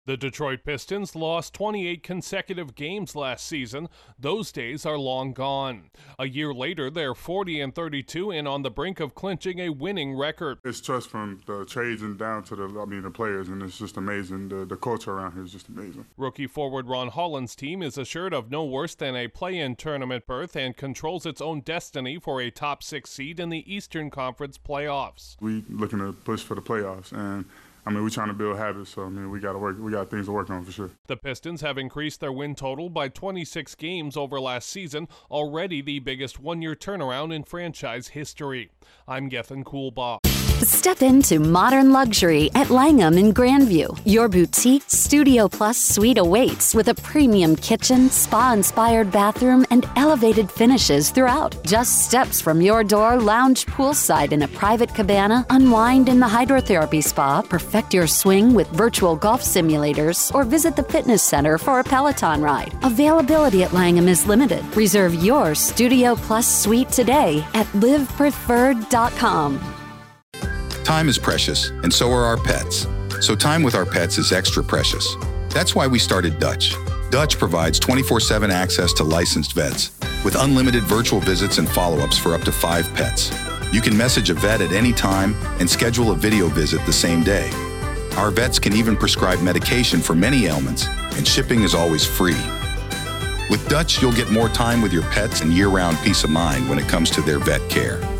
The Detroit Pistons lost 28 consecutive games last season. Those days are long gone. A year later, they're 40-32 and on the brink of clinching a winning record. It's trust from the trades and down to the players, and it's just amazing. The culture around here is just amazing. Rookie forward Ron Holland's team is assured of no worse than a play-in tournament berth and controls its own destiny for a top 6 seed in the Eastern Conference playoffs. We looking to push for the playoffs, and we're trying to build habits, so we got to work. We got things to work on for sure. The Pistons have increased their win total by 26 games over last season, already the biggest one-year turnaround in franchise history. I'm Gethin Coolbaugh. Step into modern luxury at Langham in Grandview. Your boutique Studio Plus suite awaits with a premium kitchen, spa-inspired bathroom, and elevated finishes throughout. Just steps from your door, lounge poolside in a private cabana, unwind in the hydrotherapy spa, perfect your swing with virtual golf simulators, or visit the fitness center for a Peloton ride. Availability at Langham is limited. Reserve your Studio Plus suite today at livepreferred.com. Time is precious, and so are our pets. So time with our pets is extra precious. That's why we started Dutch. Dutch provides 24/7 access to licensed vets with unlimited virtual visits and follow-ups for up to 5 pets. You can message a vet at any time and schedule a video visit the same day. Our vets can even prescribe medication for many ailments, and shipping is always free. With Dutch, you'll get more time with your pets and year-round peace of mind when it comes to their vet care.